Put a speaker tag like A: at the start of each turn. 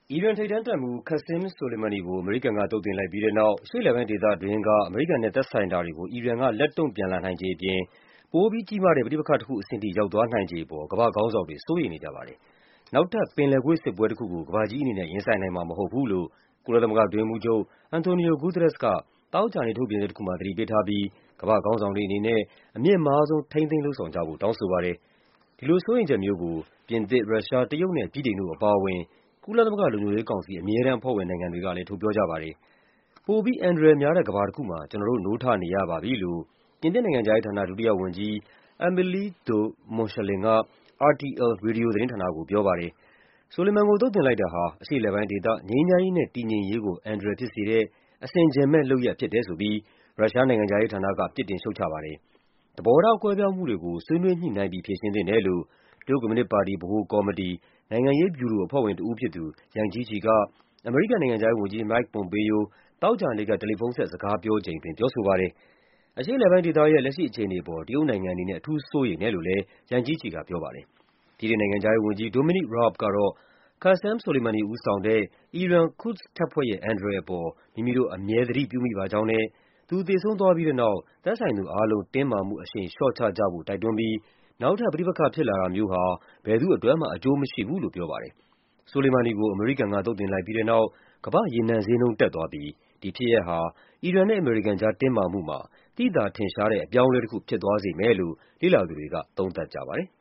A: အီရန်ထိပ်တန်းတပ်မှူး Qasem Soleimani ကို အမေရိကန်က သုတ်သင်လိုက်ပြီးတဲ့နောက် အရှေ့အလယ်ပိုင်းဒေသတွင်းက အမေရိကန်နဲ့သက်ဆိုင်တာတွေကို အီရန်က လက်တုံ့ပြန်လာနိုင်ခြေအပြင် ပိုပြီးကြီးမားတဲ့ ပဋိပက္ခတခုအဆင့်ထိ ရောက်သွားနိုင်ခြေအပေါ် ကမ္ဘာ့ခေါင်းဆောင်တွေ စိုးရိမ်နေကြပါတယ်။ နောက်ထပ် ပင်လယ်ကွေ့စစ်ပွဲတခုကို ကမ္ဘာကြီးအနေနဲ့ ရင်ဆိုင်နိုင်မှာမဟုတ်ဘူးလို့ ကုလသမဂ္ဂအတွင်းရေးမှူးချုပ် Antonio Guterres က သောကြာနေ့ ထုတ်ပြန်ချက်တခုမှာ သတိပေးထားပြီး ကမ္ဘာ့ခေါင်းဆောင်တွေအနေနဲ့ အမြင့်မားဆုံး ထိန်းသိမ်းလုပ်ဆောင်ကြဖို့ တောင်းဆိုပါတယ်။ ဒီလိုစိုးရိမ်ချက်မျိုးကို ပြင်သစ်၊ ရုရှား၊ တရုတ်နဲ့ ဗြိတိန်တို့အပါအဝင် ကုလသမဂ္ဂလုံခြုံရေးကောင်စီ အမြဲတမ်းအဖွဲ့ဝင်နိုင်ငံတွေကလည်း ထုတ်ပြောကြပါတယ်။ ပိုပြီးအန္တရာယ်များတဲ့ ကမ္ဘာတခုမှာ ကျနော်တို့ နိုးထနေရပါပြီလို့ ပြင်သစ်နိုင်ငံခြားရေးဌာန ဒုတိယဝန်ကြီး Amélie de Montchalin က RTL ရေဒီယိုသတင်းဌာနကို ပြောပါတယ်။ Soleiman ကို သုတ်သင်လိုက်တာဟာ အရှေ့အလယ်ပိုင်းဒေသ ငြိမ်းချမ်းရေးနဲ့ တည်ငြိမ်ရေးကို အန္တရာယ်ဖြစ်စေတဲ့ အဆင်ခြင်မဲ့လုပ်ရပ် ဖြစ်တယ်ဆိုပြီး ရုရှားနိုင်ငံခြားရေးဌာနက ပြစ်တင်ရှုတ်ချပါတယ်။ သဘောထားကွဲပြားမှုတွေကို ဆွေးနွေးညှိနှိုင်းပြီး ဖြေရှင်းသင့်တယ်လို့ တရုတ်ကွန်မြူနစ်ပါတီ ဗဟိုကော်မတီ၊ နိုင်ငံရေးဗျူရိုအဖွဲ့ဝင်တဦးဖြစ်သူ Yang Jiechi က အမေရိကန်နိုင်ငံခြားရေးဝန်ကြီး Mike Pompeo သောကြာနေ့က တယ်လီဖုန်းဆက် စကားပြောချိန်အတွင်း ပြောဆိုပါတယ်။ အရှေ့အလယ်ပိုင်းဒေသရဲ့ လက်ရှိအခြေအနေအပေါ် တရုတ်နိုင်ငံအနေနဲ့ အထူးစိုးရိမ်တယ်လို့လည်း Yang Jiechi ကပြောပါတယ်။ ဗြိတိန်နိုင်ငံခြားရေးဝန်ကြီး Dominic Raab ကတော့ Qasem Soleimani ဦးဆောင်တဲ့ အီရန် Quds တပ်ဖွဲ့ရဲ့ အန္တရာယ်အပေါ် မိမိတို့ အမြဲသတိပြုမိပါကြောင်းနဲ့ သူသေဆုံးသွားပြီးတဲ့နောက် သက်ဆိုင်သူအားလုံး တင်းမာမှုအရှိန် လျှော့ချကြဖို့ တိုက်တွန်းပြီး နောက်ထပ် ပဋိပက္ခဖြစ်လာတာမျိုးဟာ ဘယ်သူ့အတွက်မှ အကျိုးမရှိဘူးလို့ ပြောပါတယ်။ Soleimani ကို အမေရိကန်က သုတ်သင်လိုက်ပြီးတဲ့နောက် ကမ္ဘာ့ရေနံဈေးနှုန်း တက်သွားပြီး ဒီဖြစ်ရပ်ဟာ အီရန်နဲ့ အမေရိကန်ကြား တင်းမာမှုမှာ သိသာထင်ရှားတဲ့ အပြောင်းအလဲတခု ဖြစ်သွားစေမယ်လို့ လေ့လာသူတွေက သုံးသပ်ကြပါတယ်